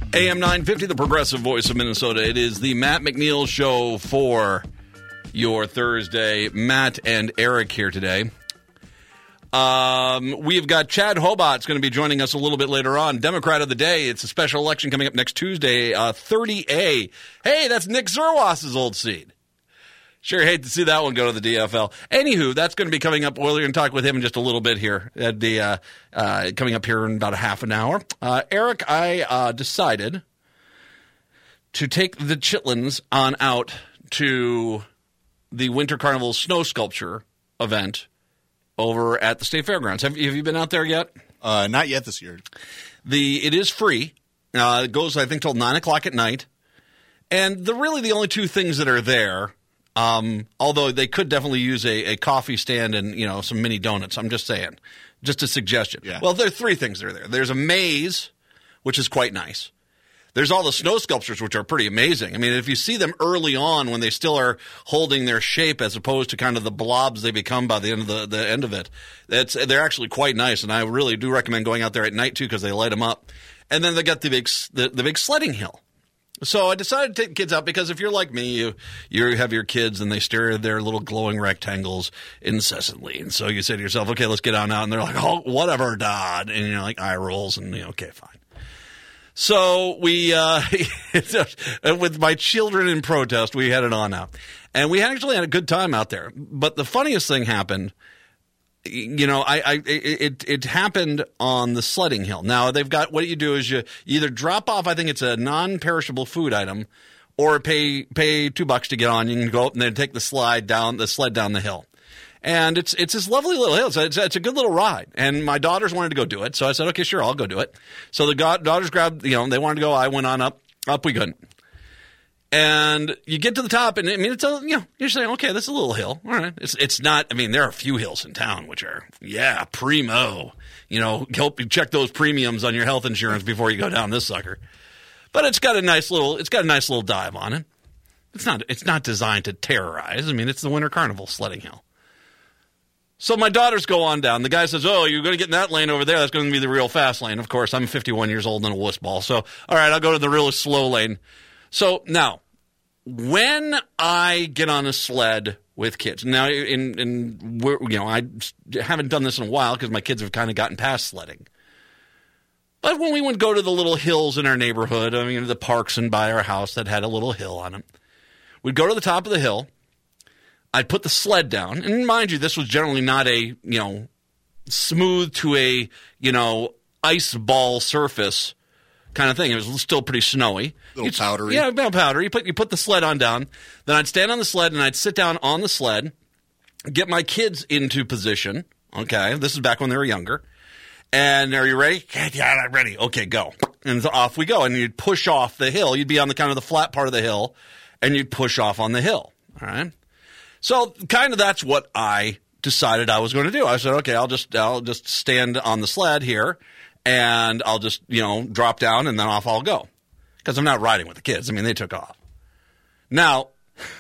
AM 950, the progressive voice of Minnesota. It is the Matt McNeil Show for your Thursday. Matt and Eric here today. We've got Chad Hobot's going to be joining us a little bit later on. Democrat of the Day. It's a special election coming up next Tuesday, 30A. Hey, that's Nick Zerwas's old seat. Sure hate to see that one go to the DFL. Anywho, that's going to be coming up. We're going to talk with him in just a little bit here. At the coming up here in about a half an hour. Eric, I decided to take the Chitlins on out to the Winter Carnival Snow Sculpture event over at the State Fairgrounds. Have you been out there yet? Not yet this year. It is free. It goes, I think, till 9 o'clock at night. And the only two things that are there. Although they could definitely use a coffee stand and, some mini donuts. I'm just saying. Just a suggestion. Yeah. Well, there are three things that are there. There's a maze, which is quite nice. There's all the snow sculptures, which are pretty amazing. I mean, if you see them early on when they still are holding their shape as opposed to kind of the blobs they become by the end of the end of it, they're actually quite nice. And I really do recommend going out there at night, too, because they light them up. And then they got the big sledding hill. So I decided to take the kids out because if you're like me, you have your kids and they stare at their little glowing rectangles incessantly. And so you say to yourself, okay, let's get on out. And they're like, oh, whatever, Dad. And you're like, eye rolls and, okay, fine. So we, with my children in protest, we headed on out. And we actually had a good time out there. But the funniest thing happened. It happened on the sledding hill. Now they've got, what you do is you either drop off, I think it's a non-perishable food item, or pay $2 to get on. You can go up and then take the sled down the hill. And it's this lovely little hill. So it's a good little ride. And my daughters wanted to go do it. So I said, okay, sure, I'll go do it. So the daughters grabbed, they wanted to go. I went on up we couldn't. And you get to the top, and I mean, you're saying, okay, this is a little hill. All right. It's not, I mean, there are a few hills in town which are, primo. Help you check those premiums on your health insurance before you go down this sucker. But it's got a nice little dive on it. It's not designed to terrorize. I mean, it's the Winter Carnival sledding hill. So my daughters go on down. The guy says, oh, you're going to get in that lane over there. That's going to be the real fast lane. Of course, I'm 51 years old and a wuss ball. So, all right, I'll go to the real slow lane. So now, when I get on a sled with kids, now I haven't done this in a while because my kids have kind of gotten past sledding. But when we would go to the little hills in our neighborhood, the parks and by our house that had a little hill on them, we'd go to the top of the hill. I'd put the sled down, and mind you, this was generally not a smooth to a ice ball surface kind of thing. It was still pretty snowy. A little powdery. Yeah, a little powdery. You put the sled on down. Then I'd stand on the sled, and I'd sit down on the sled, get my kids into position. Okay, this is back when they were younger. And are you ready? Yeah, I'm ready. Okay, go. And so off we go. And you'd push off the hill. You'd be on the kind of the flat part of the hill, and you'd push off on the hill. All right? So kind of that's what I decided I was going to do. I said, okay, I'll just stand on the sled here. And I'll just, drop down and then off I'll go. Because I'm not riding with the kids. I mean, they took off. Now,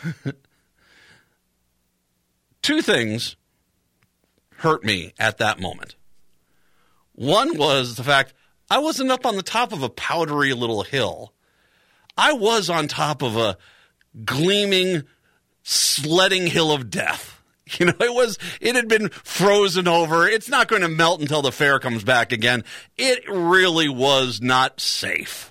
two things hurt me at that moment. One was the fact I wasn't up on the top of a powdery little hill. I was on top of a gleaming, sledding hill of death. It had been frozen over. It's not going to melt until the fair comes back again. It really was not safe.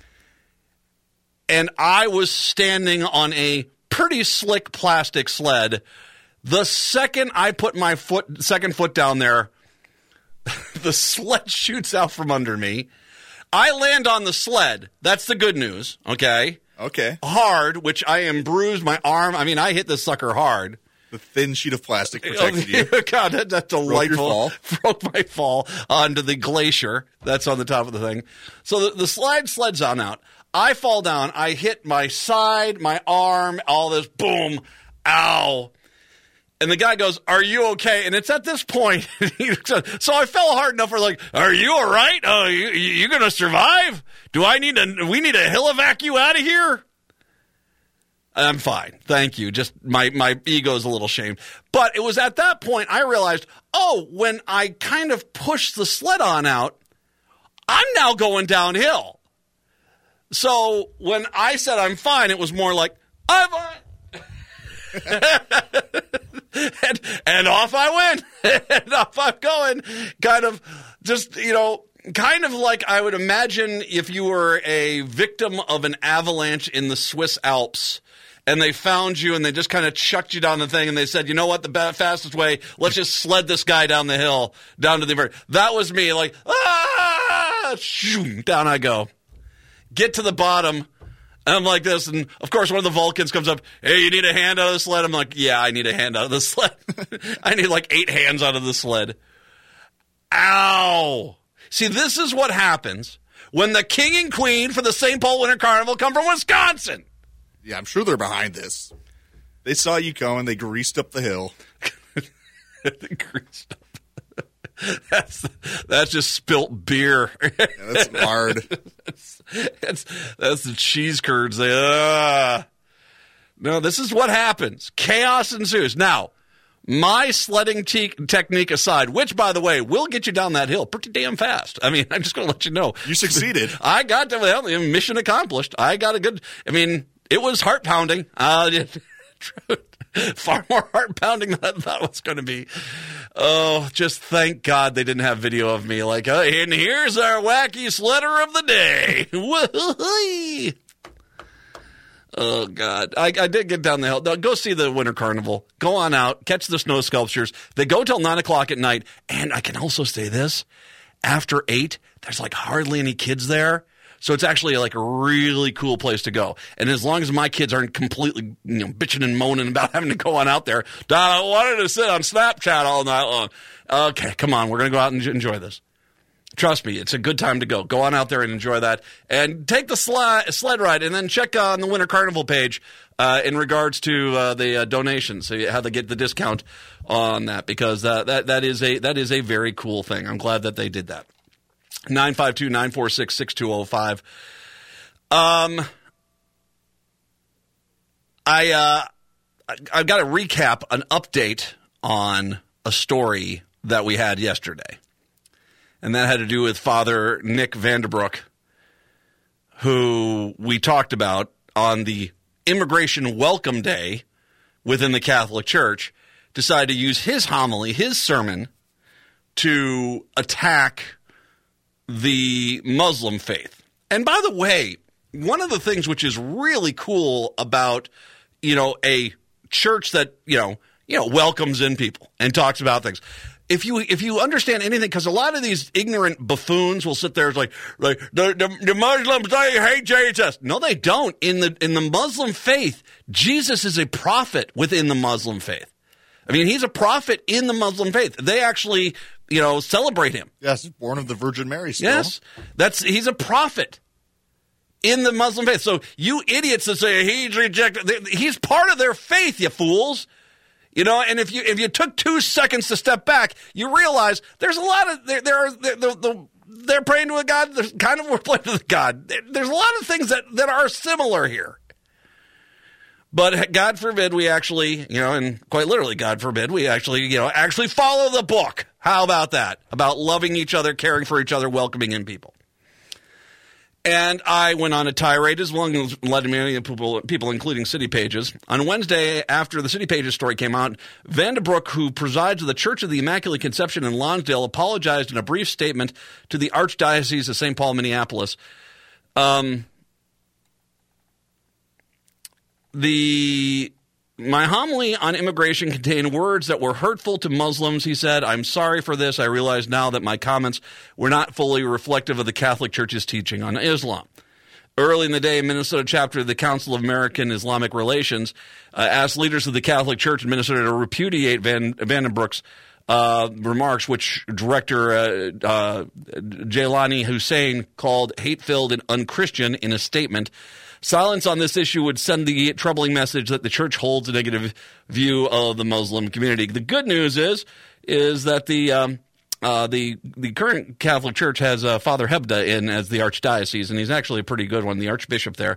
And I was standing on a pretty slick plastic sled. The second I put my second foot down there, the sled shoots out from under me. I land on the sled. That's the good news, okay? Okay. Hard, which I am bruised. My arm, I hit this sucker hard. The thin sheet of plastic protected you. God, that's delightful. Broke my fall onto the glacier that's on the top of the thing. So the sled's on out. I fall down. I hit my side, my arm, all this, boom, ow. And the guy goes, are you okay? And it's at this point. So I fell hard enough for are you all right? Oh, you going to survive? We need a hill evacu out of here? I'm fine. Thank you. Just my ego's a little shamed. But it was at that point I realized, when I kind of pushed the sled on out, I'm now going downhill. So when I said I'm fine, it was more like, I'm fine. and off I went. And off I'm going. Kind of just, kind of like I would imagine if you were a victim of an avalanche in the Swiss Alps and they found you and they just kind of chucked you down the thing and they said, you know what, the fastest way, let's just sled this guy down the hill, down to the river. That was me, like, shoo, down I go. Get to the bottom. And I'm like this, and of course one of the Vulcans comes up, hey, you need a hand out of the sled? I'm like, yeah, I need a hand out of the sled. I need like 8 hands out of the sled. Ow. See, this is what happens when the king and queen for the St. Paul Winter Carnival come from Wisconsin. Yeah, I'm sure they're behind this. They saw you coming, they greased up the hill. Greased up. That's just spilt beer. Yeah, that's hard. That's the cheese curds. No, this is what happens. Chaos ensues. Now, my sledding technique aside, which, by the way, will get you down that hill pretty damn fast. I mean, I'm just going to let you know. You succeeded. I got to mission accomplished. I got a good. I mean, it was heart pounding. Far more heart-pounding than I thought it was going to be. Oh, just thank God they didn't have video of me. Like, and here's our wacky sledder of the day. Woo-hoo-hoo. Oh, God. I did get down the hill. Now, go see the Winter Carnival. Go on out. Catch the snow sculptures. They go till 9 o'clock at night. And I can also say this. After 8, there's like hardly any kids there. So it's actually like a really cool place to go. And as long as my kids aren't completely bitching and moaning about having to go on out there, Dad, I wanted to sit on Snapchat all night long. Okay, come on. We're going to go out and enjoy this. Trust me, it's a good time to go. Go on out there and enjoy that. And take the sled ride and then check on the Winter Carnival page in regards to the donations, so how they get the discount on that, because that is a very cool thing. I'm glad that they did that. 952-946-6205. I've got to recap an update on a story that we had yesterday. And that had to do with Father Nick Vanderbroek, who we talked about on the Immigration Welcome Day within the Catholic Church, decided to use his homily, his sermon, to attack the Muslim faith. And by the way, one of the things which is really cool about, a church that, welcomes in people and talks about things. If you understand anything, because a lot of these ignorant buffoons will sit there and like the Muslims, they hate Jesus. No, they don't. In the Muslim faith, Jesus is a prophet within the Muslim faith. I mean, he's a prophet in the Muslim faith. They actually, celebrate him. Yes, born of the Virgin Mary still. Yes, he's a prophet in the Muslim faith. So you idiots that say he's rejected, he's part of their faith, you fools. And if you took 2 seconds to step back, you realize there's a lot of they're praying to a God. There's kind of we're praying to the God. There's a lot of things that are similar here. But God forbid we actually, and quite literally, God forbid we actually follow the book. How about that? About loving each other, caring for each other, welcoming in people. And I went on a tirade as long as led many people, including City Pages. On Wednesday, after the City Pages story came out, Vanderbroek, who presides at the Church of the Immaculate Conception in Lonsdale, apologized in a brief statement to the Archdiocese of St. Paul, Minneapolis. My homily on immigration contained words that were hurtful to Muslims, he said. I'm sorry for this. I realize now that my comments were not fully reflective of the Catholic Church's teaching on Islam. Early in the day, Minnesota chapter of the Council of American Islamic Relations asked leaders of the Catholic Church in Minnesota to repudiate Vanderbroek's remarks, which Director Jailani Hussein called hate-filled and unchristian in a statement. Silence on this issue would send the troubling message that the church holds a negative view of the Muslim community. The good news is that the current Catholic Church has Father Hebda in as the archdiocese, and he's actually a pretty good one, the archbishop there.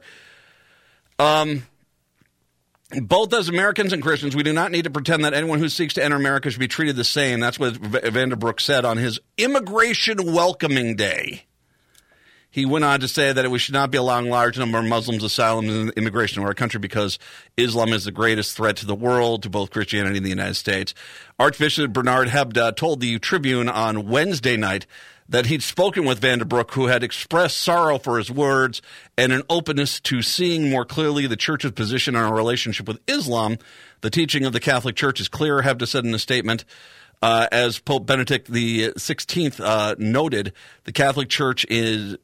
Both as Americans and Christians, we do not need to pretend that anyone who seeks to enter America should be treated the same. That's what Vanderbroek said on his Immigration Welcoming Day. He went on to say that we should not be allowing large number of Muslims asylum and immigration to our country because Islam is the greatest threat to the world, to both Christianity and the United States. Archbishop Bernard Hebda told the Tribune on Wednesday night that he'd spoken with Vanderbroek, who had expressed sorrow for his words and an openness to seeing more clearly the Church's position on our relationship with Islam. The teaching of the Catholic Church is clear, Hebda said in a statement. As Pope Benedict the 16th noted, the Catholic Church is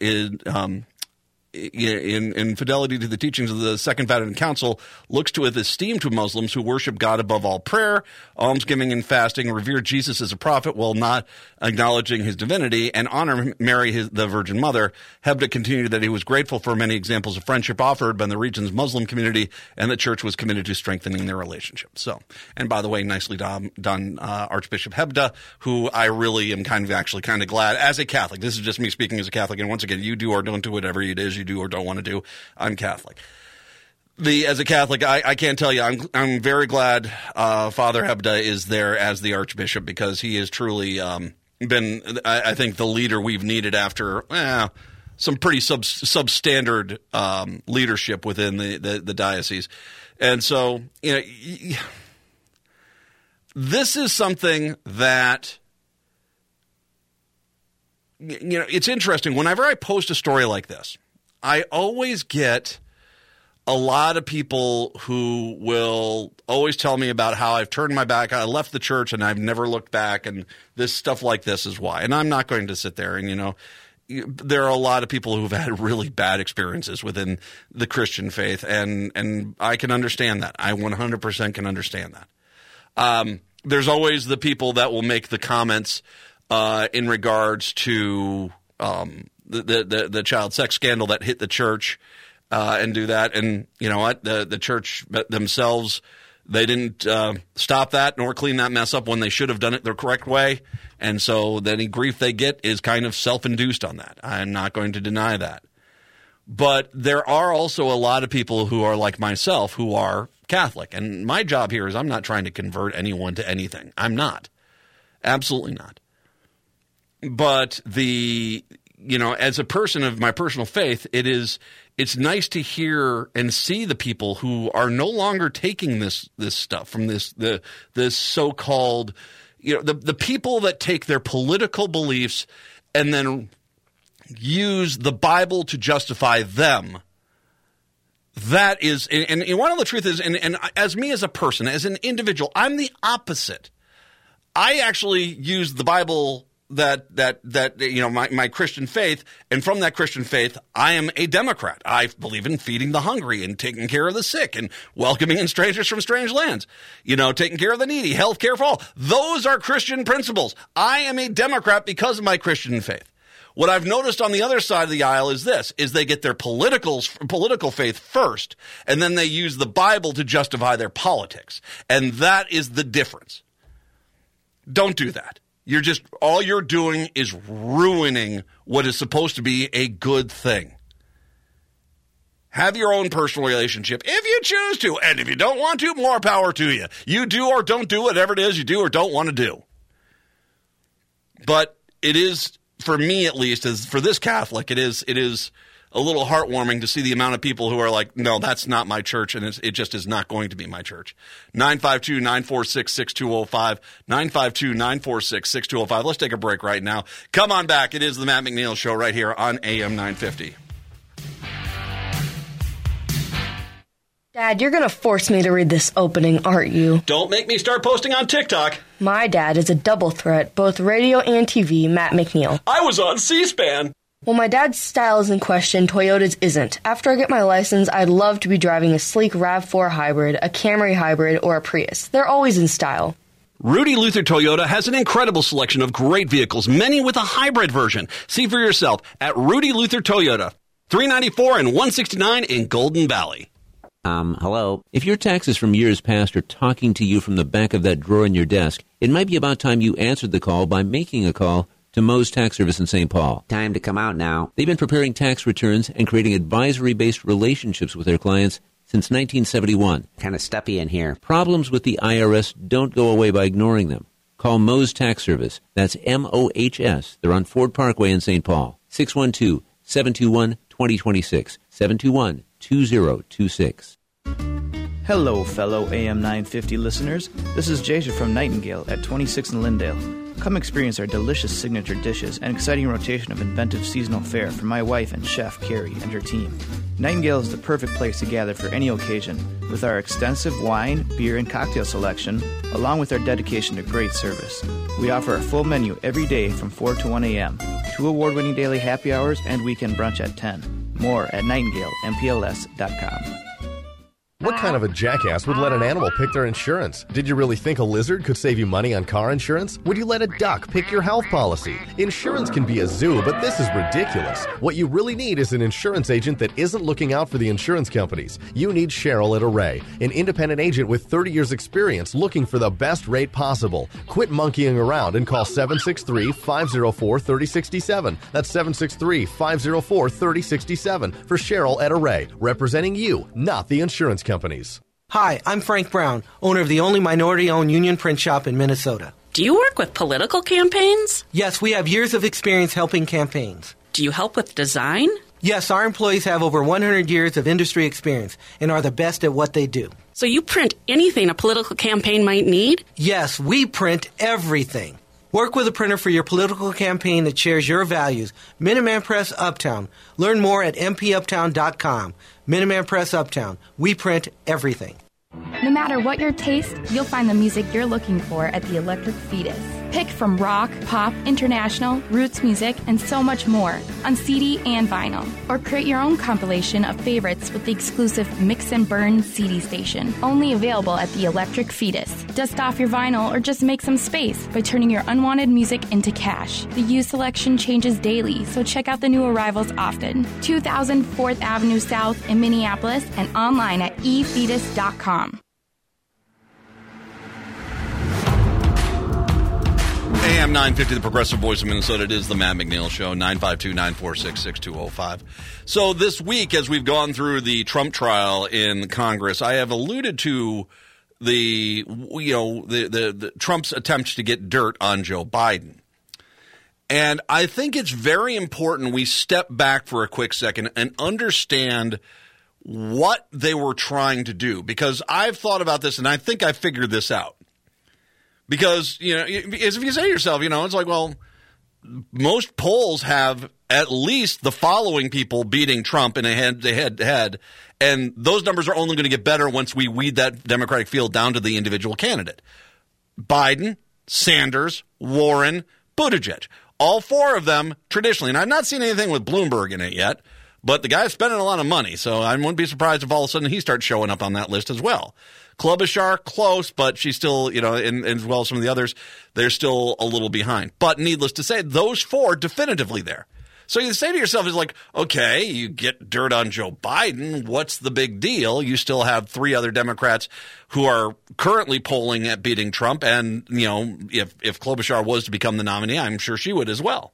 in fidelity to the teachings of the Second Vatican Council, looks to with esteem to Muslims who worship God above all prayer, almsgiving and fasting, revere Jesus as a prophet while not acknowledging his divinity, and honor Mary, the Virgin Mother. Hebda continued that he was grateful for many examples of friendship offered by the region's Muslim community, and the Church was committed to strengthening their relationship. So, and by the way, nicely done, Archbishop Hebda, who I really am kind of glad, as a Catholic, this is just me speaking as a Catholic, and once again, you do or don't do whatever it is you do or don't want to do. I'm Catholic. As a Catholic, I can't tell you, I'm very glad Father Hebda is there as the Archbishop, because he has truly been, I think, the leader we've needed after some pretty substandard leadership within the diocese. And so, this is something that, it's interesting. Whenever I post a story like this, I always get a lot of people who will always tell me about how I've turned my back, I left the church and I've never looked back, and this stuff like this is why. And I'm not going to sit there and, there are a lot of people who've had really bad experiences within the Christian faith, and I can understand that. I 100% can understand that. There's always the people that will make the comments in regards to the child sex scandal that hit the church and do that. And you know what? The church themselves, they didn't stop that nor clean that mess up when they should have done it the correct way. And so any grief they get is kind of self-induced on that. I'm not going to deny that. But there are also a lot of people who are like myself who are Catholic. And my job here is I'm not trying to convert anyone to anything. I'm not. Absolutely not. But as a person of my personal faith, it's nice to hear and see the people who are no longer taking this stuff from this so-called, the people that take their political beliefs and then use the Bible to justify them. That is, and one of the truth is, and as me as a person, as an individual, I'm the opposite. I actually use the Bible my Christian faith, and from that Christian faith, I am a Democrat. I believe in feeding the hungry and taking care of the sick and welcoming in strangers from strange lands, taking care of the needy, health care for all. Those are Christian principles. I am a Democrat because of my Christian faith. What I've noticed on the other side of the aisle is they get their political faith first, and then they use the Bible to justify their politics. And that is the difference. Don't do that. All you're doing is ruining what is supposed to be a good thing. Have your own personal relationship if you choose to, and if you don't want to, more power to you. You do or don't do whatever it is you do or don't want to do. But it is, for me at least, as for this Catholic, it is a little heartwarming to see the amount of people who are like, no, that's not my church, and it just is not going to be my church. 952-946-6205, 952-946-6205. Let's take a break right now. Come on back. It is the Matt McNeil Show right here on AM 950. Dad, you're going to force me to read this opening, aren't you? Don't make me start posting on TikTok. My dad is a double threat, both radio and TV, Matt McNeil. I was on C-SPAN. Well, my dad's style is in question, Toyota's isn't. After I get my license, I'd love to be driving a sleek RAV4 hybrid, a Camry hybrid, or a Prius. They're always in style. Rudy Luther Toyota has an incredible selection of great vehicles, many with a hybrid version. See for yourself at Rudy Luther Toyota, 394 and 169 in Golden Valley. Hello. If your taxes from years past are talking to you from the back of that drawer in your desk, it might be about time you answered the call by making a call to Moe's Tax Service in St. Paul. Time to come out now. They've been preparing tax returns and creating advisory-based relationships with their clients since 1971. Kind of stuffy in here. Problems with the IRS don't go away by ignoring them. Call Moe's Tax Service. That's M-O-H-S. They're on Ford Parkway in St. Paul. 612 721-2026. 721-2026. Hello, fellow AM 950 listeners. This is Jasia from Nightingale at 26 in Lindale. Come experience our delicious signature dishes and exciting rotation of inventive seasonal fare from my wife and chef, Carrie, and her team. Nightingale is the perfect place to gather for any occasion, with our extensive wine, beer, and cocktail selection, along with our dedication to great service. We offer a full menu every day from 4 to 1 a.m., 2 award-winning daily happy hours, and weekend brunch at 10. More at nightingalempls.com. What kind of a jackass would let an animal pick their insurance? Did you really think a lizard could save you money on car insurance? Would you let a duck pick your health policy? Insurance can be a zoo, but this is ridiculous. What you really need is an insurance agent that isn't looking out for the insurance companies. You need Cheryl at Array, an independent agent with 30 years experience looking for the best rate possible. Quit monkeying around and call 763-504-3067. That's 763-504-3067 for Cheryl at Array, representing you, not the insurance companies. Hi, I'm Frank Brown, owner of the only minority-owned union print shop in Minnesota. Do you work with political campaigns? Yes, we have years of experience helping campaigns. Do you help with design? Yes, our employees have over 100 years of industry experience and are the best at what they do. So you print anything a political campaign might need? Yes, we print everything. Work with a printer for your political campaign that shares your values. Minuteman Press Uptown. Learn more at mpuptown.com. Minuteman Press Uptown. We print everything. No matter what your taste, you'll find the music you're looking for at the Electric Fetus. Pick from rock, pop, international, roots music, and so much more on CD and vinyl. Or create your own compilation of favorites with the exclusive Mix and Burn CD station, only available at the Electric Fetus. Dust off your vinyl or just make some space by turning your unwanted music into cash. The used selection changes daily, so check out the new arrivals often. 2000 4th Avenue South in Minneapolis and online at efetus.com. AM 950, the Progressive Voice of Minnesota. It is the Matt McNeil Show, 952-946-6205. So this week, as we've gone through the Trump trial in Congress, I have alluded to the Trump's attempts to get dirt on Joe Biden. And I think it's very important we step back for a quick second and understand what they were trying to do. Because I've thought about this, and I think I figured this out. Because, if you say to yourself, it's like, well, most polls have at least the following people beating Trump in a head-to-head, and those numbers are only going to get better once we weed that Democratic field down to the individual candidate. Biden, Sanders, Warren, Buttigieg. All four of them traditionally, and I've not seen anything with Bloomberg in it yet, but the guy's spending a lot of money, so I wouldn't be surprised if all of a sudden he starts showing up on that list as well. Klobuchar, close, but she's still, and as well as some of the others, they're still a little behind. But needless to say, those four definitively there. So you say to yourself, it's like, okay, you get dirt on Joe Biden. What's the big deal? You still have three other Democrats who are currently polling at beating Trump. And, if Klobuchar was to become the nominee, I'm sure she would as well.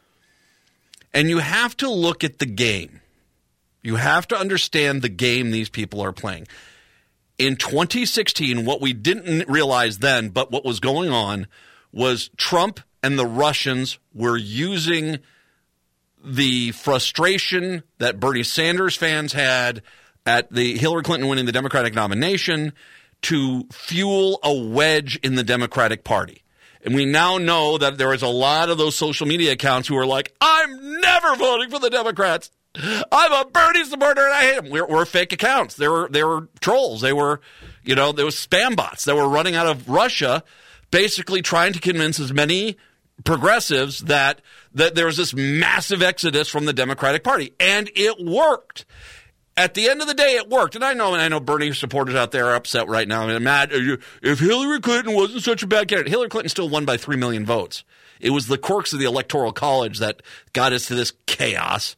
And you have to look at the game. You have to understand the game these people are playing. In 2016, what we didn't realize then, but what was going on, was Trump and the Russians were using the frustration that Bernie Sanders fans had at the Hillary Clinton winning the Democratic nomination to fuel a wedge in the Democratic Party. And we now know that there is a lot of those social media accounts who are like, I'm never voting for the Democrats. I'm a Bernie supporter and I hate him. We're fake accounts. They were trolls. They were, there was spam bots that were running out of Russia, basically trying to convince as many progressives that there was this massive exodus from the Democratic Party. And it worked. At the end of the day, it worked. And I know Bernie supporters out there are upset right now. I mean, Matt, if Hillary Clinton wasn't such a bad candidate, Hillary Clinton still won by 3 million votes. It was the quirks of the Electoral College that got us to this chaos.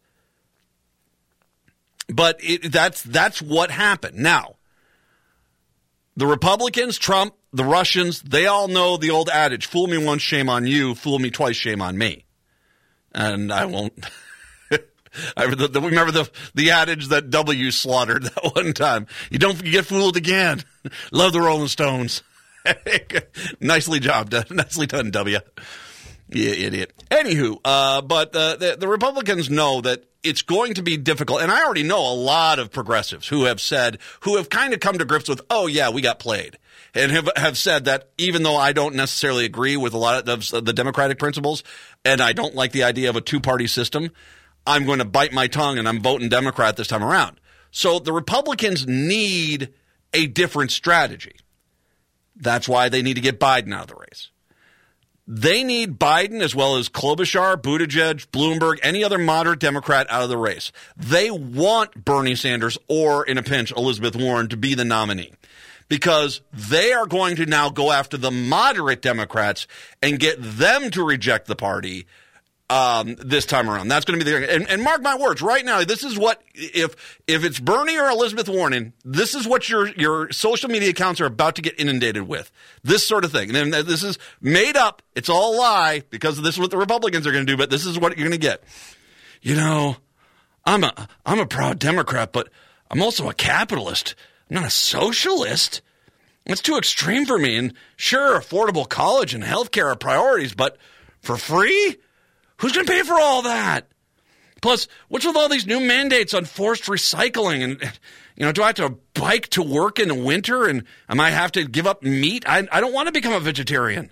But that's what happened. Now, the Republicans, Trump, the Russians, they all know the old adage, fool me once, shame on you, fool me twice, shame on me. And I won't. Remember the adage that W slaughtered that one time. You get fooled again. Love the Rolling Stones. Nicely done, W. You idiot. Anywho, but the Republicans know that it's going to be difficult. And I already know a lot of progressives who have kind of come to grips with, oh, yeah, we got played. And have said that even though I don't necessarily agree with a lot of the Democratic principles, and I don't like the idea of a two-party system, I'm going to bite my tongue and I'm voting Democrat this time around. So the Republicans need a different strategy. That's why they need to get Biden out of the race. They need Biden as well as Klobuchar, Buttigieg, Bloomberg, any other moderate Democrat out of the race. They want Bernie Sanders or, in a pinch, Elizabeth Warren to be the nominee because they are going to now go after the moderate Democrats and get them to reject the party this time around. That's going to be and mark my words, right now, this is what, if it's Bernie or Elizabeth Warren, this is what your social media accounts are about to get inundated with. This sort of thing. And this is made up. It's all a lie because this is what the Republicans are going to do, but this is what you're going to get. You know, I'm a proud Democrat, but I'm also a capitalist. I'm not a socialist. It's too extreme for me. And sure, affordable college and healthcare are priorities, but for free? Who's going to pay for all that? Plus, what's with all these new mandates on forced recycling? And, do I have to bike to work in the winter? And I might have to give up meat? I don't want to become a vegetarian.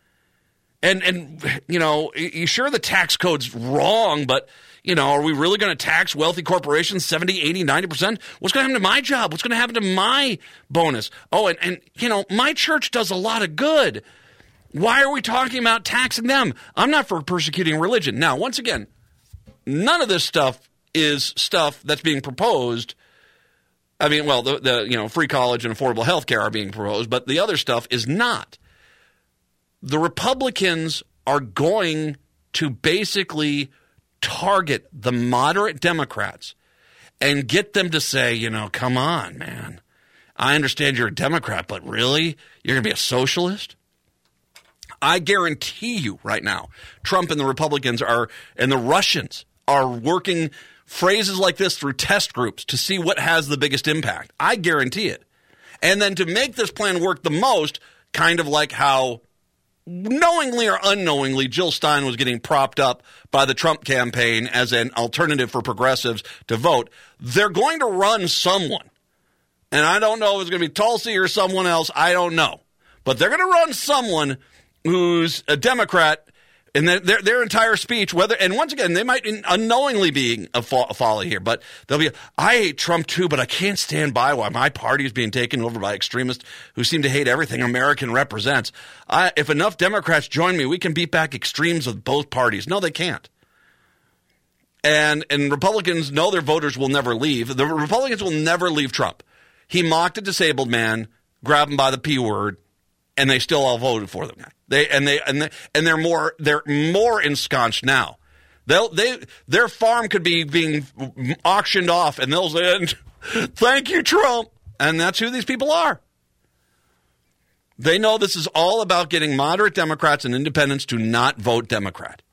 And sure, the tax code's wrong, but, are we really going to tax wealthy corporations 70, 80, 90%? What's going to happen to my job? What's going to happen to my bonus? Oh, and my church does a lot of good. Why are we talking about taxing them? I'm not for persecuting religion. Now, once again, none of this stuff is stuff that's being proposed. I mean, well, the free college and affordable health care are being proposed, but the other stuff is not. The Republicans are going to basically target the moderate Democrats and get them to say, come on, man. I understand you're a Democrat, but really? You're going to be a socialist? I guarantee you right now, Trump and the Republicans and the Russians are working phrases like this through test groups to see what has the biggest impact. I guarantee it. And then to make this plan work the most, kind of like how knowingly or unknowingly Jill Stein was getting propped up by the Trump campaign as an alternative for progressives to vote, they're going to run someone. And I don't know if it's going to be Tulsi or someone else. I don't know. But they're going to run someone who's a Democrat, and their entire speech, and once again, they might unknowingly be a folly here, but they'll be, I hate Trump too, but I can't stand by while my party is being taken over by extremists who seem to hate everything American represents. If enough Democrats join me, we can beat back extremes of both parties. No, they can't. And Republicans know their voters will never leave. The Republicans will never leave Trump. He mocked a disabled man, grabbed him by the P word, and they still all voted for them. They're more ensconced now. Their farm could be being auctioned off, and they'll say, "Thank you, Trump," and that's who these people are. They know this is all about getting moderate Democrats and independents to not vote Democrat.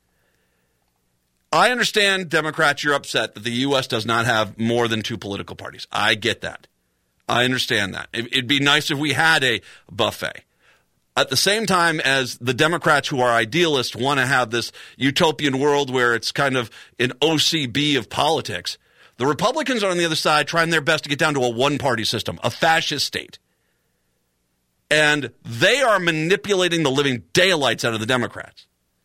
I understand, Democrats, you're upset that the U.S. does not have more than two political parties. I get that. I understand that. It'd be nice if we had a buffet. At the same time as the Democrats who are idealists want to have this utopian world where it's kind of an OCB of politics, the Republicans are on the other side trying their best to get down to a one-party system, a fascist state. And they are manipulating the living daylights out of the Democrats.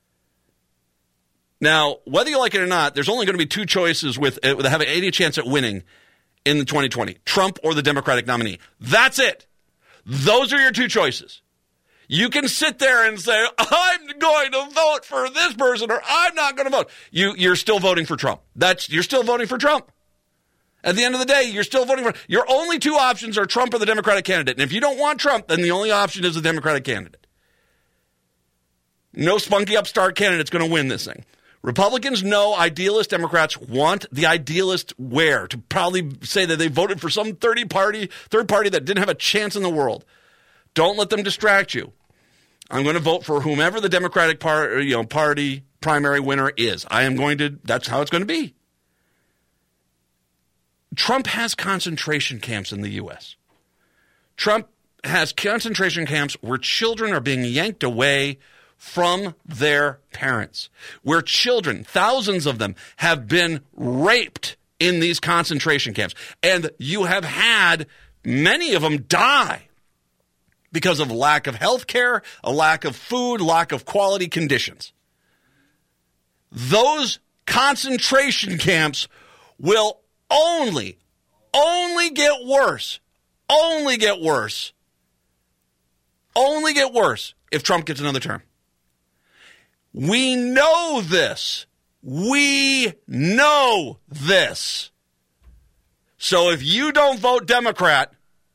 Now, whether you like it or not, there's only going to be two choices with having any chance at winning in the 2020, Trump or the Democratic nominee. That's it. Those are your two choices. You can sit there and say, I'm going to vote for this person or I'm not going to vote. You're still voting for Trump. You're still voting for Trump. At the end of the day, you're still voting for your only two options are Trump or the Democratic candidate. And if you don't want Trump, then the only option is the Democratic candidate. No spunky upstart candidate's going to win this thing. Republicans know idealist Democrats want the idealist to probably say that they voted for some third party that didn't have a chance in the world. Don't let them distract you. I'm going to vote for whomever the Democratic Party primary winner is. That's how it's going to be. Trump has concentration camps in the U.S. Trump has concentration camps where children are being yanked away from their parents, where children, thousands of them, have been raped in these concentration camps. And you have had many of them die because of lack of health care, a lack of food, lack of quality conditions. Those concentration camps will only get worse if Trump gets another term. We know this. So if you don't vote Democrat,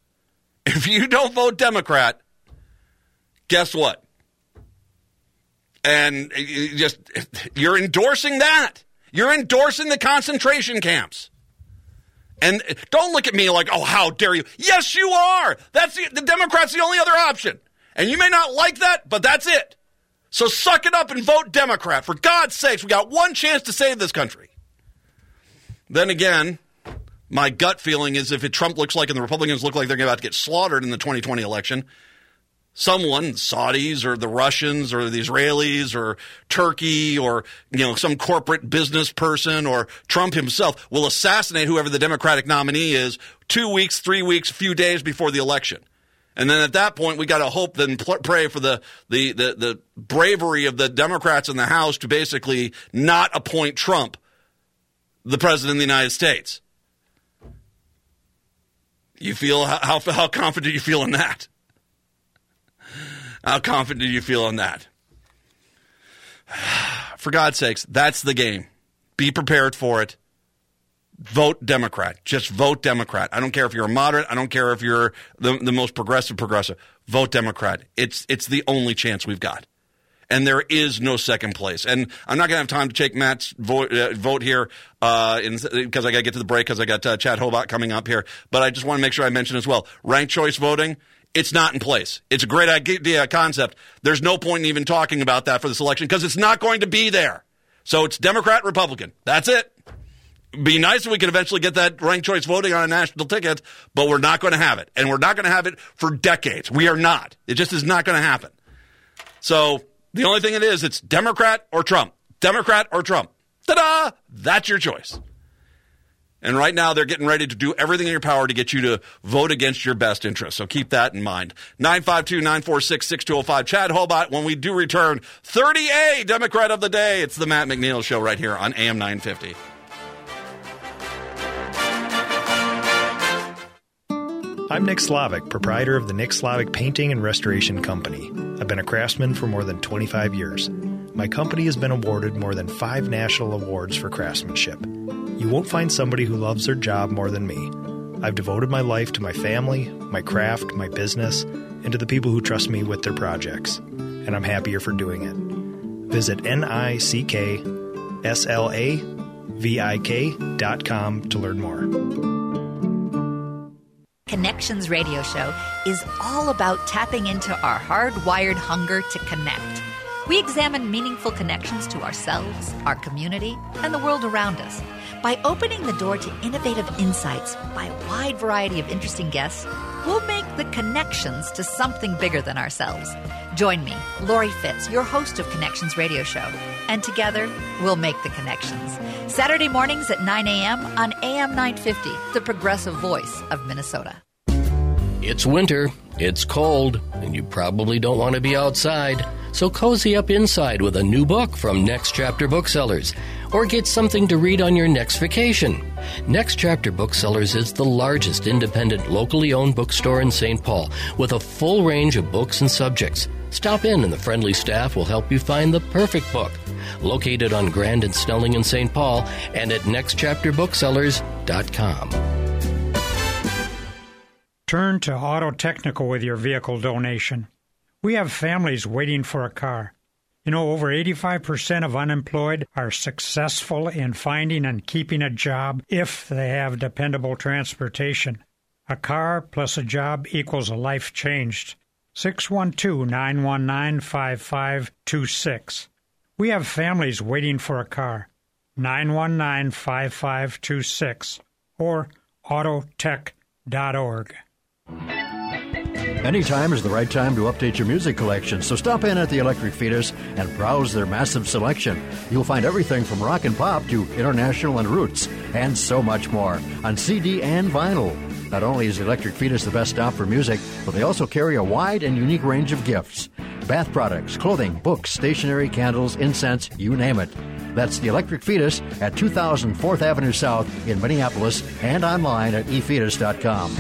guess what? And you're endorsing that. You're endorsing the concentration camps. And don't look at me like, oh, how dare you? Yes, you are. The Democrats' the only other option. And you may not like that, but that's it. So suck it up and vote Democrat. For God's sakes, we got one chance to save this country. Then again, my gut feeling is if Trump looks like and the Republicans look like they're about to get slaughtered in the 2020 election, someone, Saudis or the Russians or the Israelis or Turkey or some corporate business person or Trump himself will assassinate whoever the Democratic nominee is 2 weeks, 3 weeks, a few days before the election. And then at that point, we got to hope and pray for the bravery of the Democrats in the House to basically not appoint Trump the president of the United States. You feel how confident do you feel in that? How confident do you feel in that? For God's sakes, that's the game. Be prepared for it. Vote Democrat. Just vote Democrat. I don't care if you're a moderate. I don't care if you're the most progressive. Vote Democrat. It's the only chance we've got. And there is no second place. And I'm not going to have time to take Matt's vote here because I got to get to the break because I got Chad Hobart coming up here. But I just want to make sure I mention as well, ranked choice voting, it's not in place. It's a great idea, concept. There's no point in even talking about that for this election because it's not going to be there. So it's Democrat, Republican. That's it. Be nice if we could eventually get that ranked choice voting on a national ticket, but we're not going to have it. And we're not going to have it for decades. We are not. It just is not going to happen. So the only thing it's Democrat or Trump. Democrat or Trump. Ta-da! That's your choice. And right now they're getting ready to do everything in your power to get you to vote against your best interests. So keep that in mind. 952-946-6205. Chad Hobart, when we do return, 30A Democrat of the Day. It's the Matt McNeil Show right here on AM 950. I'm Nick Slavic, proprietor of the Nick Slavic Painting and Restoration Company. I've been a craftsman for more than 25 years. My company has been awarded more than 5 national awards for craftsmanship. You won't find somebody who loves their job more than me. I've devoted my life to my family, my craft, my business, and to the people who trust me with their projects. And I'm happier for doing it. Visit NickSlavik.com to learn more. Connections Radio Show is all about tapping into our hardwired hunger to connect. We examine meaningful connections to ourselves, our community, and the world around us. By opening the door to innovative insights by a wide variety of interesting guests, we'll make the connections to something bigger than ourselves. Join me, Lori Fitz, your host of Connections Radio Show, and together we'll make the connections. Saturday mornings at 9 a.m. on AM 950, the progressive voice of Minnesota. It's winter, it's cold, and you probably don't want to be outside. So cozy up inside with a new book from Next Chapter Booksellers, or get something to read on your next vacation. Next Chapter Booksellers is the largest independent, locally owned bookstore in St. Paul with a full range of books and subjects. Stop in and the friendly staff will help you find the perfect book. Located on Grand and Snelling in St. Paul and at nextchapterbooksellers.com. Turn to Auto Technical with your vehicle donation. We have families waiting for a car. Over 85% of unemployed are successful in finding and keeping a job if they have dependable transportation. A car plus a job equals a life changed. 612-919-5526. We have families waiting for a car. 919-5526 or autotech.org. Anytime is the right time to update your music collection, so stop in at the Electric Fetus and browse their massive selection. You'll find everything from rock and pop to international and roots, and so much more on CD and vinyl. Not only is Electric Fetus the best stop for music, but they also carry a wide and unique range of gifts. Bath products, clothing, books, stationery, candles, incense, you name it. That's the Electric Fetus at 2000 4th Avenue South in Minneapolis and online at efetus.com.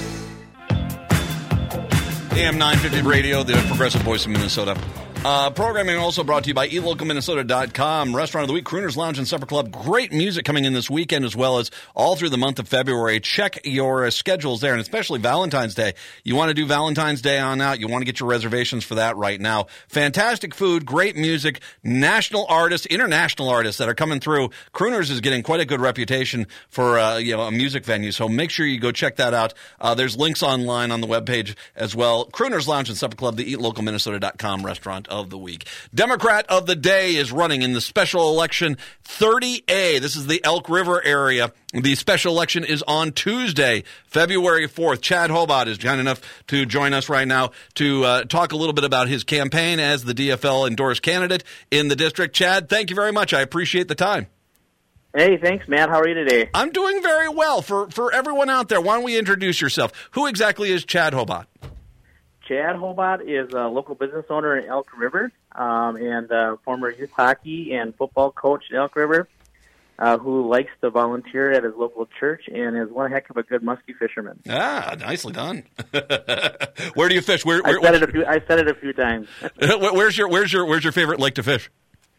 AM 950 Radio, the progressive voice of Minnesota. Programming also brought to you by eLocalMinnesota.com. Restaurant of the Week, Crooners Lounge and Supper Club. Great music coming in this weekend as well as all through the month of February. Check your schedules there, and especially Valentine's Day. You want to do Valentine's Day on out. You want to get your reservations for that right now. Fantastic food, great music, national artists, international artists that are coming through. Crooners is getting quite a good reputation for a music venue, so make sure you go check that out. There's links online on the webpage as well. Crooners Lounge and Supper Club, the eLocalMinnesota.com restaurant of the week. Democrat of the day is running in the special election 30A. This is the Elk River area. The special election is on Tuesday, February 4th. Chad Hobart is kind enough to join us right now to talk a little bit about his campaign as the DFL endorsed candidate in the district. Chad, thank you very much. I appreciate the time. Hey, thanks, Matt. How are you today? I'm doing very well. For everyone out there, why don't we introduce yourself? Who exactly is Chad Hobart? Chad Hobart is a local business owner in Elk River and former youth hockey and football coach in Elk River who likes to volunteer at his local church and is one heck of a good muskie fisherman. Ah, nicely done. Where do you fish? I said it a few times. Where's your favorite lake to fish?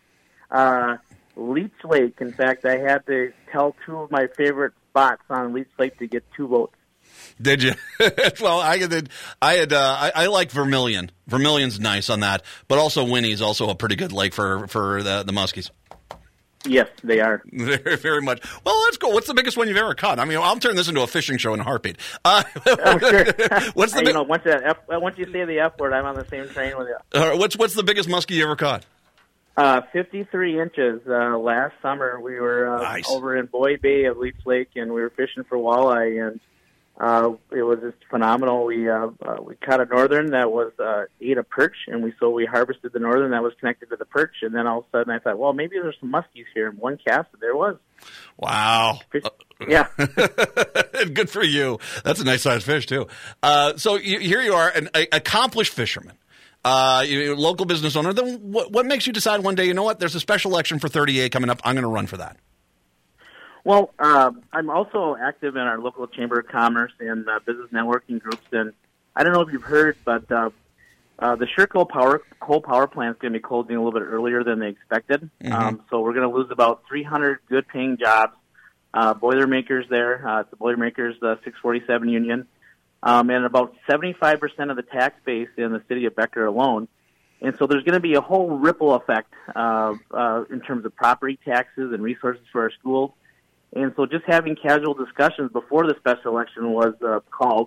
Leech Lake. In fact, I had to tell two of my favorite spots on Leech Lake to get 2 votes. Did you? Well, I like Vermilion. Vermilion's nice on that, but also Winnie's also a pretty good lake for the muskies. Yes, they are. Very, very much. Well, let's go. What's the biggest one you've ever caught? I mean, I'll turn this into a fishing show in a heartbeat. Sure. What's the once you say the F word, I'm on the same train with you. What's the biggest muskie you ever caught? 53 inches. Last summer, we were nice. Over in Boy Bay of Leech Lake, and we were fishing for walleye, and it was just phenomenal. We caught a northern that was ate a perch, and we harvested the northern that was connected to the perch, and then all of a sudden I thought, well, maybe there's some muskies here. And one cast, there was. Wow. Yeah. Good for you. That's a nice sized fish too. So here you are, an accomplished fisherman. Local business owner. Then what makes you decide one day, you know what, there's a special election for 38 coming up, I'm going to run for that? Well, I'm also active in our local Chamber of Commerce and business networking groups, and I don't know if you've heard, but the Sherco coal power plant is going to be closing a little bit earlier than they expected. Mm-hmm. So we're going to lose about 300 good-paying jobs. Boilermakers there, it's the Boilermakers 647 union, and about 75% of the tax base in the city of Becker alone. And so there's going to be a whole ripple effect in terms of property taxes and resources for our schools. And so just having casual discussions before the special election was called,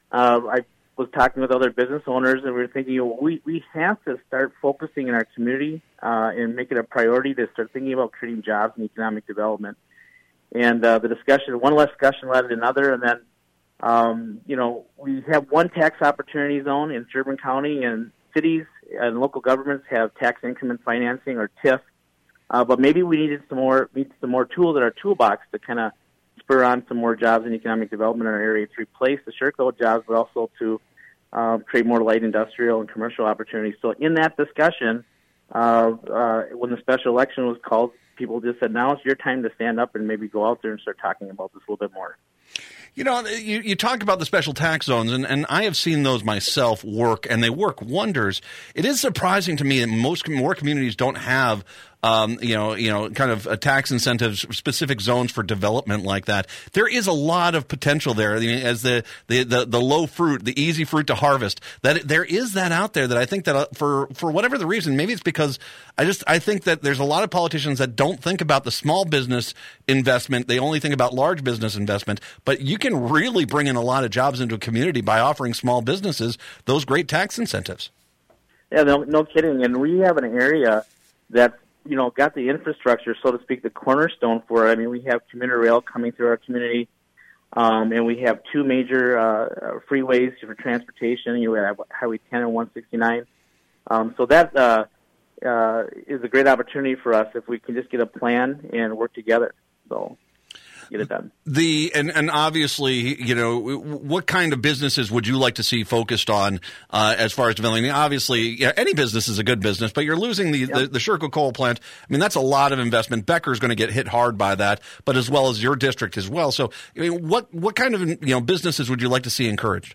I was talking with other business owners, and we were thinking, we have to start focusing in our community and make it a priority to start thinking about creating jobs and economic development. And one less discussion led to another, and then, we have one tax opportunity zone in Sherburne County, and cities and local governments have tax increment financing, or TIF. But maybe we needed some more tools in our toolbox to kind of spur on some more jobs and economic development in our area to replace the Sherco jobs, but also to create more light industrial and commercial opportunities. So in that discussion, when the special election was called, people just said, now it's your time to stand up and maybe go out there and start talking about this a little bit more. You know, you talk about the special tax zones, and I have seen those myself work, and they work wonders. It is surprising to me that more communities don't have kind of tax incentives, specific zones for development like that. There is a lot of potential there, as the low fruit, the easy fruit to harvest. That there is that out there that I think that for whatever the reason, maybe it's because I think that there's a lot of politicians that don't think about the small business investment. They only think about large business investment. But you can really bring in a lot of jobs into a community by offering small businesses those great tax incentives. Yeah, no kidding. And we have an area that's got the infrastructure, so to speak, the cornerstone for it. I mean, we have commuter rail coming through our community. And we have two major freeways for transportation. You have Highway 10 and 169. So that is a great opportunity for us if we can just get a plan and work together. So get it done. And obviously, what kind of businesses would you like to see focused on as far as developing? Obviously, any business is a good business, but you're losing the Sherco coal plant. I mean, that's a lot of investment. Becker's going to get hit hard by that, but as well as your district as well. So, what kind of businesses would you like to see encouraged?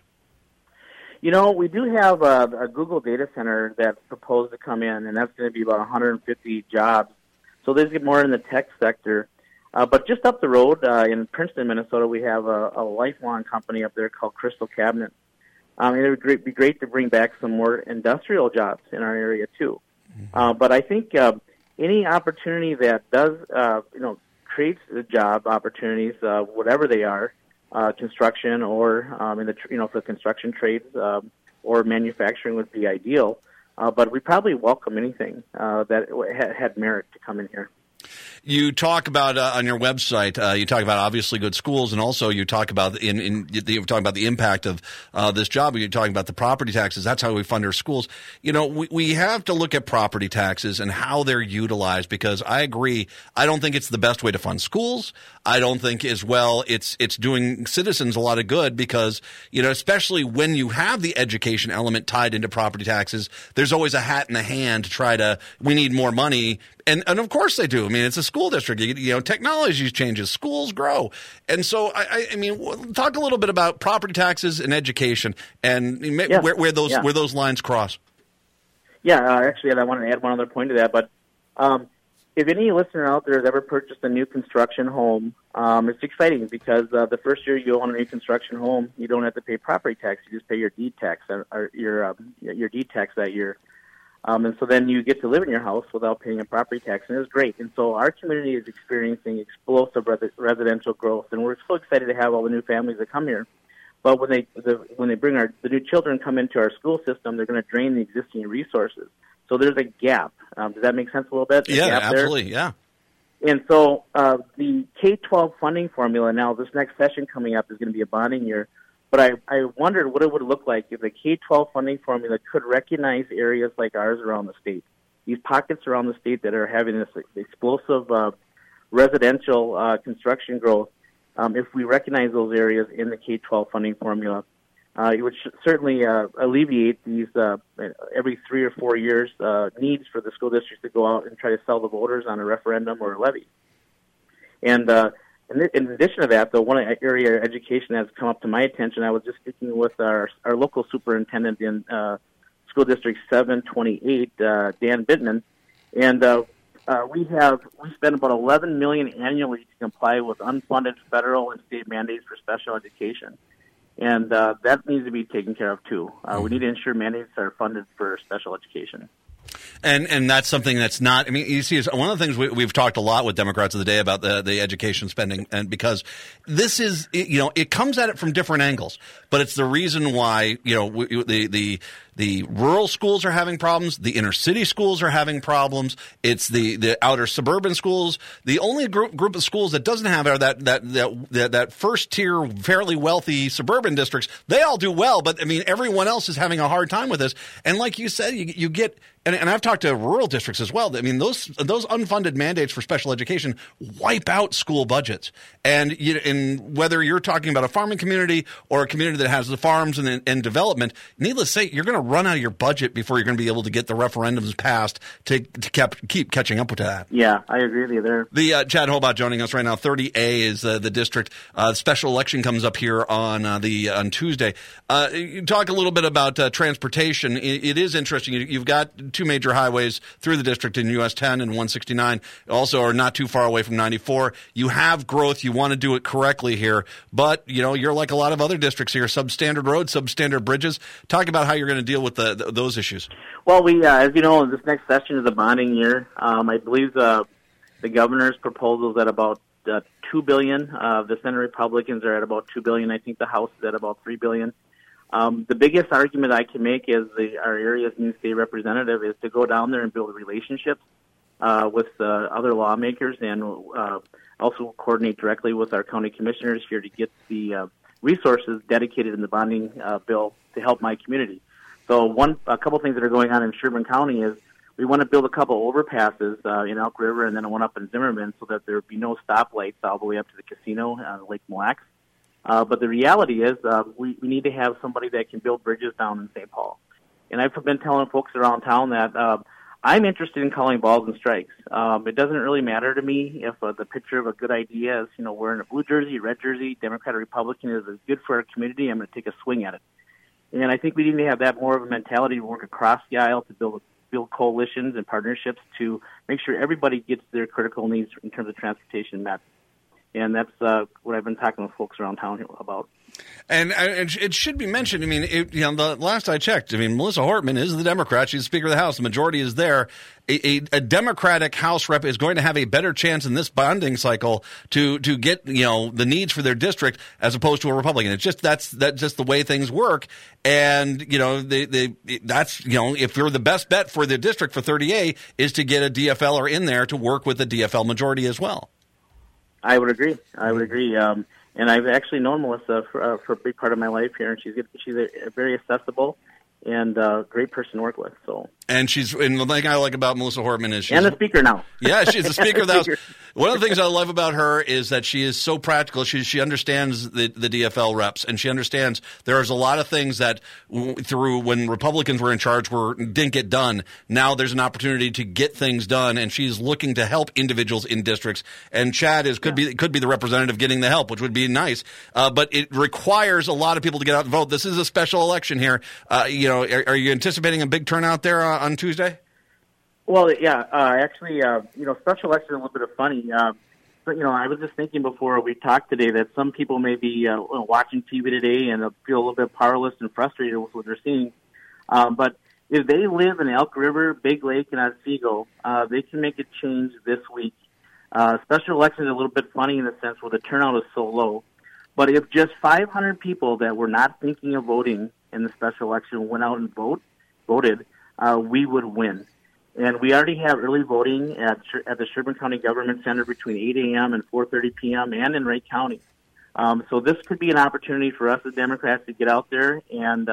We do have a Google data center that's proposed to come in, and that's going to be about 150 jobs. So they get more in the tech sector. But just up the road in Princeton, Minnesota, we have a lifelong company up there called Crystal Cabinet. It would be great to bring back some more industrial jobs in our area too. But I think any opportunity that does, creates job opportunities, whatever they are, construction or for construction trades or manufacturing would be ideal. But we probably welcome anything that had merit to come in here. You talk about on your website. You talk about obviously good schools, and also you talk about you're talking about the impact of this job. You're talking about the property taxes. That's how we fund our schools. We have to look at property taxes and how they're utilized, because I agree. I don't think it's the best way to fund schools. I don't think as well it's doing citizens a lot of good, because especially when you have the education element tied into property taxes, there's always a hat in the hand to try to we need more money. And of course they do. I mean, it's a school district. Technology changes, schools grow, and so I mean, talk a little bit about property taxes and education, and where those lines cross. Yeah, actually, I want to add one other point to that. But if any listener out there has ever purchased a new construction home, it's exciting because the first year you own a new construction home, you don't have to pay property tax. You just pay your deed tax or your deed tax that year. And so then you get to live in your house without paying a property tax, and it's great. And so our community is experiencing explosive residential growth, and we're so excited to have all the new families that come here. But when they bring the new children come into our school system, they're going to drain the existing resources. So there's a gap. Does that make sense a little bit? Yeah, absolutely. Yeah. And so the K-12 funding formula now, this next session coming up is going to be a bonding year. But I wondered what it would look like if the K-12 funding formula could recognize areas like ours around the state, these pockets around the state that are having this explosive residential construction growth. If we recognize those areas in the K-12 funding formula, it would certainly alleviate these every 3 or 4 years needs for the school districts to go out and try to sell the voters on a referendum or a levy. And in addition to that, though, one area of education that's come up to my attention, I was just speaking with our local superintendent in School District 728, Dan Bittman, and we spend about $11 million annually to comply with unfunded federal and state mandates for special education, and that needs to be taken care of too. We need to ensure mandates are funded for special education. And that's something that's not. I mean, you see, it's one of the things we've talked a lot with Democrats of the day about the education spending, and because this is, it comes at it from different angles, but it's the reason why the rural schools are having problems, the inner city schools are having problems. It's the outer suburban schools. The only group of schools that doesn't have are that first tier, fairly wealthy suburban districts. They all do well, but I mean, everyone else is having a hard time with this. And like you said, you get. And I've talked to rural districts as well. I mean, those unfunded mandates for special education wipe out school budgets. And whether you're talking about a farming community or a community that has the farms and development, needless to say, you're going to run out of your budget before you're going to be able to get the referendums passed to keep catching up with that. Yeah, I agree with you there. The Chad Hobart joining us right now. 30A is the district. Special election comes up here on Tuesday. You talk a little bit about transportation. It is interesting. You've got two major highways through the district in US 10 and 169 also are not too far away from 94. You have growth. You want to do it correctly here, but you're like a lot of other districts here, substandard roads, substandard bridges. Talk about how you're going to deal with those issues. Well, we, as you know, this next session is a bonding year. I believe the governor's proposal is at about $2 billion. The Senate Republicans are at about $2 billion. I think the House is at about $3 billion. The biggest argument I can make as our area's new state representative is to go down there and build relationships with other lawmakers and also coordinate directly with our county commissioners here to get the resources dedicated in the bonding bill to help my community. So a couple things that are going on in Sherburne County is we want to build a couple overpasses in Elk River and then one up in Zimmerman so that there would be no stoplights all the way up to the casino on Lake Mille Lacs. But the reality is we need to have somebody that can build bridges down in St. Paul. And I've been telling folks around town that I'm interested in calling balls and strikes. It doesn't really matter to me if the picture of a good idea is, wearing a blue jersey, red jersey, Democrat or Republican is good for our community. I'm going to take a swing at it. And I think we need to have that more of a mentality to work across the aisle to build coalitions and partnerships to make sure everybody gets their critical needs in terms of transportation met. And that's what I've been talking with folks around town about. And it should be mentioned. I mean, the last I checked, Melissa Hortman is the Democrat. She's Speaker of the House. The majority is there. A Democratic House rep is going to have a better chance in this bonding cycle to get the needs for their district as opposed to a Republican. It's just that's just the way things work. And that's if you're the best bet for the district for 30A is to get a DFLer in there to work with the DFL majority as well. I would agree. And I've actually known Melissa for a big part of my life here, and she's very accessible and a great person to work with. So. And the thing I like about Melissa Hortman is she's a speaker now. Yeah, she's the Speaker of the House. One of the things I love about her is that she is so practical. She understands the DFL reps, and she understands there's a lot of things that through when Republicans were in charge didn't get done. Now there's an opportunity to get things done, and she's looking to help individuals in districts. And Chad could be the representative getting the help, which would be nice. But it requires a lot of people to get out and vote. This is a special election here. Are you anticipating a big turnout there on Tuesday? Well, yeah. Actually, special election is a little bit of funny. But I was just thinking before we talked today that some people may be watching TV today and feel a little bit powerless and frustrated with what they're seeing. But if they live in Elk River, Big Lake, and Otsego, they can make a change this week. Special election is a little bit funny in the sense where the turnout is so low. But if just 500 people that were not thinking of voting in the special election went out and voted, we would win. And we already have early voting at the Sherburne County Government Center between 8 a.m. and 4:30 p.m. and in Wright County. So this could be an opportunity for us as Democrats to get out there and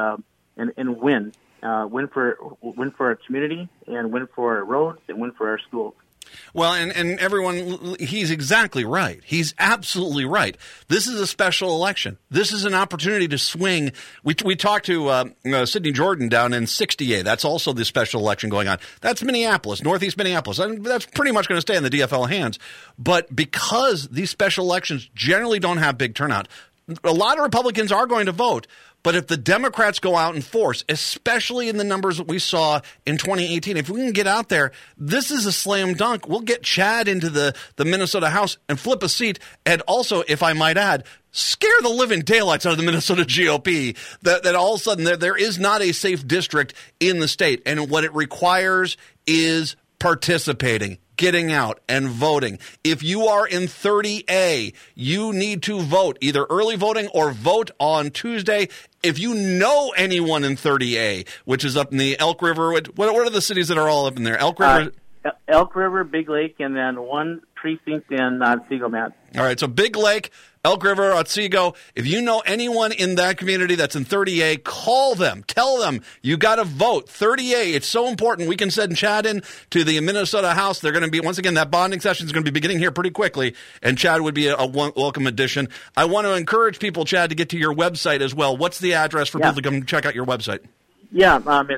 win, win for our community, and win for our roads, and win for our schools. Well, and everyone, he's exactly right. He's absolutely right. This is a special election. This is an opportunity to swing. We talked to Sidney Jordan down in 60A. That's also the special election going on. That's Minneapolis, northeast Minneapolis. And that's pretty much going to stay in the DFL hands. But because these special elections generally don't have big turnout, a lot of Republicans are going to vote. But if the Democrats go out in force, especially in the numbers that we saw in 2018, if we can get out there, this is a slam dunk. We'll get Chad into the Minnesota House and flip a seat. And also, if I might add, scare the living daylights out of the Minnesota GOP that all of a sudden there is not a safe district in the state. And what it requires is participating, getting out and voting. If you are in 30A, you need to vote, either early voting or vote on Tuesday. If you know anyone in 30A, which is up in the Elk River, what are the cities that are all up in there? Elk River? Elk River, Big Lake, and then one precinct in Otsego, Matt. All right, so Big Lake, Elk River, Otsego. If you know anyone in that community that's in 30A, call them. Tell them you got to vote. 30A, it's so important. We can send Chad in to the Minnesota House. They're going to be, once again, that bonding session is going to be beginning here pretty quickly, and Chad would be a welcome addition. I want to encourage people, Chad, to get to your website as well. What's the address for people to come check out your website? Yeah, it's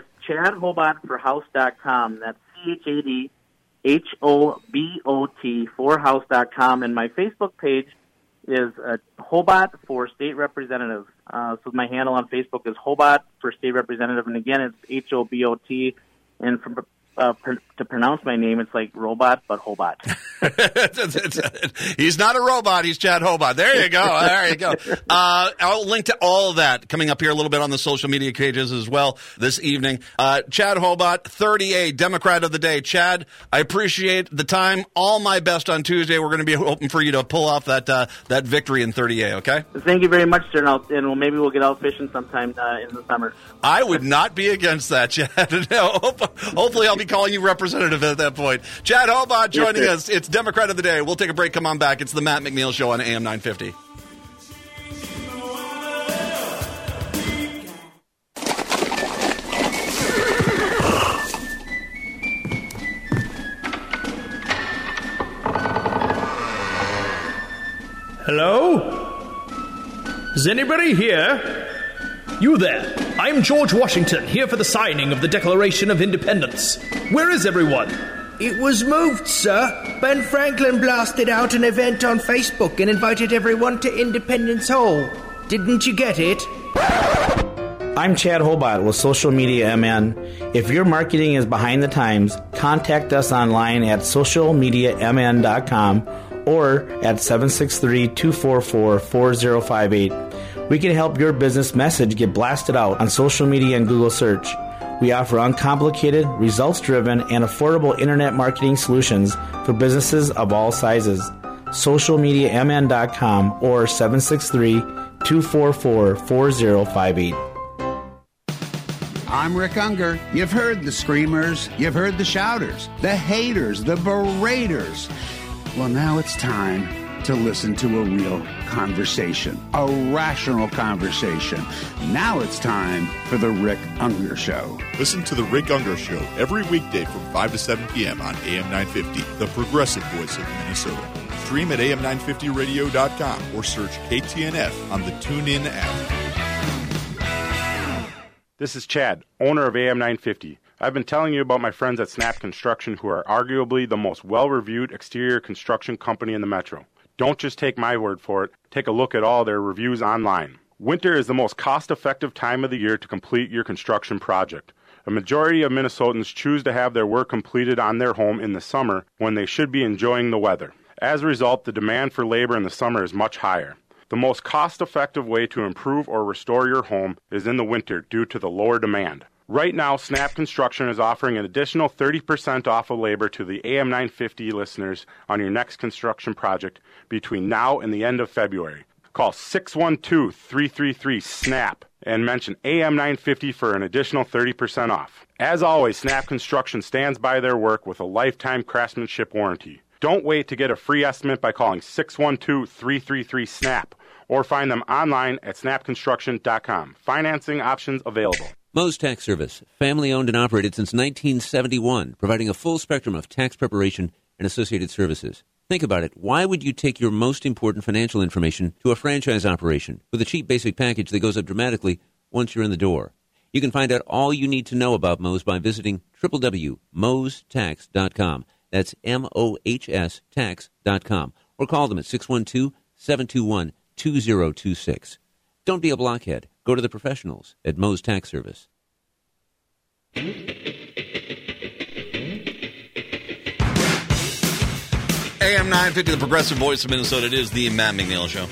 ChadHobot4House.com. That's ChadHobot for House.com, and my Facebook page is Hobot for State Representative. So my handle on Facebook is Hobot for State Representative, and again, it's HOBOT. And to pronounce my name, it's like robot, but Hobot. He's not a robot. He's Chad Hobot. There you go. There you go. I'll link to all of that coming up here a little bit on the social media pages as well this evening. Chad Hobot, 30A, Democrat of the Day. Chad, I appreciate the time. All my best on Tuesday. We're going to be hoping for you to pull off that victory in 30A, okay? Thank you very much, sir. And maybe we'll get out fishing sometime in the summer. I would not be against that, Chad. Hopefully I'll be be calling you representative at that point. Chad Hobart joining us. It's Democrat of the Day. We'll take a break. Come on back. It's the Matt McNeil Show on AM 950. Hello? Is anybody here? You there. I'm George Washington, here for the signing of the Declaration of Independence. Where is everyone? It was moved, sir. Ben Franklin blasted out an event on Facebook and invited everyone to Independence Hall. Didn't you get it? I'm Chad Hobart with Social Media MN. If your marketing is behind the times, contact us online at socialmediamn.com or at 763-244-4058. We can help your business message get blasted out on social media and Google search. We offer uncomplicated, results-driven, and affordable internet marketing solutions for businesses of all sizes. Socialmediamn.com or 763-244-4058. I'm Rick Unger. You've heard the screamers, you've heard the shouters, the haters, the beraters. Well, now it's time to listen to a real conversation, a rational conversation. Now it's time for the Rick Unger Show. Listen to the Rick Unger Show every weekday from 5 to 7 p.m. on AM 950, the progressive voice of Minnesota. Stream at am950radio.com or search KTNF on the TuneIn app. This is Chad, owner of AM 950. I've been telling you about my friends at Snap Construction, who are arguably the most well-reviewed exterior construction company in the metro. Don't just take my word for it. Take a look at all their reviews online. Winter is the most cost-effective time of the year to complete your construction project. A majority of Minnesotans choose to have their work completed on their home in the summer when they should be enjoying the weather. As a result, the demand for labor in the summer is much higher. The most cost-effective way to improve or restore your home is in the winter due to the lower demand. Right now, Snap Construction is offering an additional 30% off of labor to the AM 950 listeners on your next construction project between now and the end of February. Call 612-333-SNAP and mention AM 950 for an additional 30% off. As always, Snap Construction stands by their work with a lifetime craftsmanship warranty. Don't wait to get a free estimate by calling 612-333-SNAP or find them online at snapconstruction.com. Financing options available. Moe's Tax Service, family-owned and operated since 1971, providing a full spectrum of tax preparation and associated services. Think about it. Why would you take your most important financial information to a franchise operation with a cheap basic package that goes up dramatically once you're in the door? You can find out all you need to know about Moe's by visiting www.moestax.com. That's MOHS tax.com. Or call them at 612-721-2026. Don't be a blockhead. Go to the professionals at Moe's Tax Service. AM 950, the progressive voice of Minnesota. It is the Matt McNeil Show.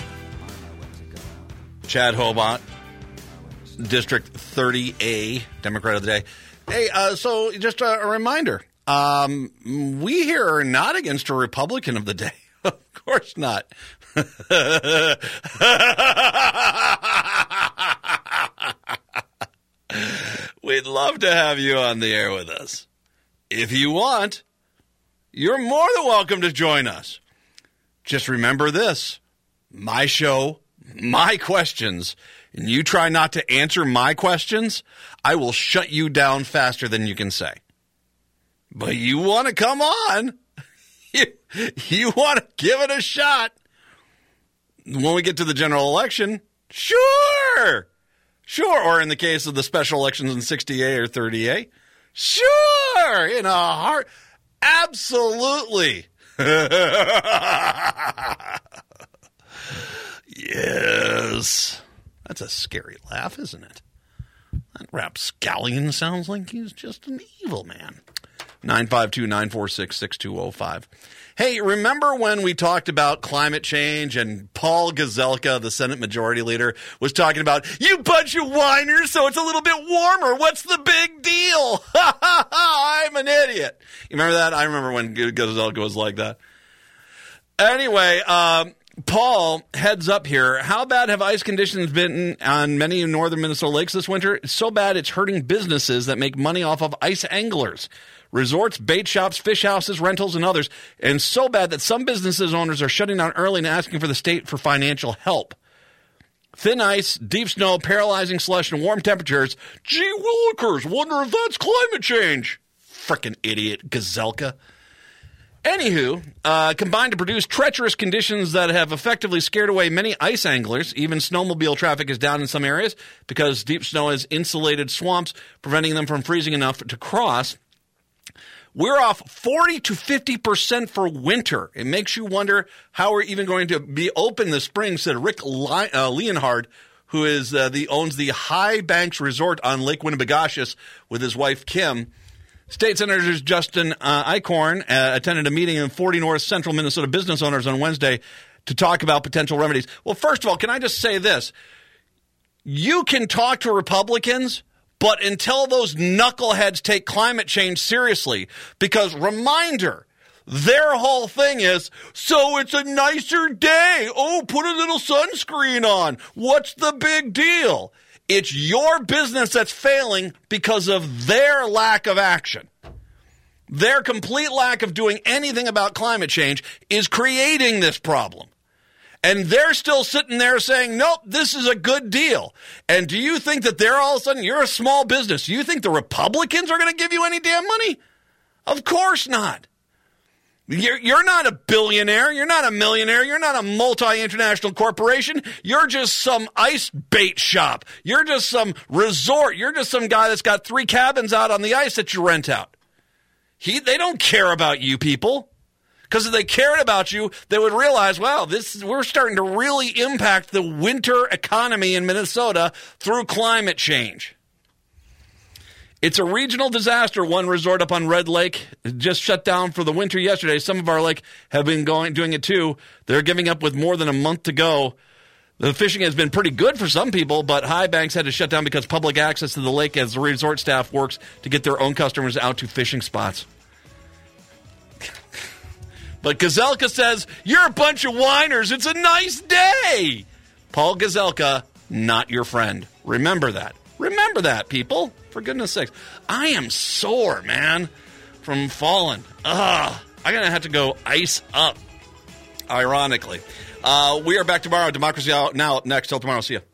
Chad Hobart, District 30A, Democrat of the Day. Hey, so just a reminder. We here are not against a Republican of the day. Of course not. We'd love to have you on the air with us. If you want, you're more than welcome to join us. Just remember this. My show, my questions, and you try not to answer my questions, I will shut you down faster than you can say. But you want to come on. You want to give it a shot. When we get to the general election, sure. Or in the case of the special elections in 60A or 30A, sure. In a heart, absolutely. Yes. That's a scary laugh, isn't it? That rapscallion sounds like he's just an evil man. 952-946-6205. Hey, remember when we talked about climate change and Paul Gazelka, the Senate Majority Leader, was talking about, you bunch of whiners, so it's a little bit warmer. What's the big deal? I'm an idiot. You remember that? I remember when Gazelka was like that. Anyway, Paul, heads up here. How bad have ice conditions been on many northern Minnesota lakes this winter? It's so bad it's hurting businesses that make money off of ice anglers. resorts, bait shops, fish houses, rentals, and others, and so bad that some businesses owners are shutting down early and asking for the state for financial help. Thin ice, deep snow, paralyzing slush, and warm temperatures. Gee willikers, wonder if that's climate change. Frickin' idiot, Gazelka. Anywho, combined to produce treacherous conditions that have effectively scared away many ice anglers. Even snowmobile traffic is down in some areas because deep snow has insulated swamps, preventing them from freezing enough to cross. We're off 40 to 50% for winter. It makes you wonder how we're even going to be open this spring, said Rick Leonhard, who is owns the High Banks Resort on Lake Winnibigoshish with his wife, Kim. State Senators Justin Eichhorn attended a meeting in 40 North Central Minnesota business owners on Wednesday to talk about potential remedies. Well, first of all, can I just say this? You can talk to Republicans, but until those knuckleheads take climate change seriously, because reminder, their whole thing is, so it's a nicer day. Oh, put a little sunscreen on. What's the big deal? It's your business that's failing because of their lack of action. Their complete lack of doing anything about climate change is creating this problem. And they're still sitting there saying, nope, this is a good deal. And do you think that they're all of a sudden, you're a small business. Do you think the Republicans are going to give you any damn money? Of course not. You're not a billionaire. You're not a millionaire. You're not a multi-international corporation. You're just some ice bait shop. You're just some resort. You're just some guy that's got 3 cabins out on the ice that you rent out. They don't care about you people. Because if they cared about you, they would realize, wow, we're starting to really impact the winter economy in Minnesota through climate change. It's a regional disaster. One resort up on Red Lake just shut down for the winter yesterday. Some of our lake have been doing it too. They're giving up with more than a month to go. The fishing has been pretty good for some people, but High Banks had to shut down because public access to the lake as the resort staff works to get their own customers out to fishing spots. But Gazelka says, you're a bunch of whiners. It's a nice day. Paul Gazelka, not your friend. Remember that. Remember that, people. For goodness sakes. I am sore, man, from falling. I'm going to have to go ice up, ironically. We are back tomorrow. Democracy Now! Next. Till tomorrow. See ya.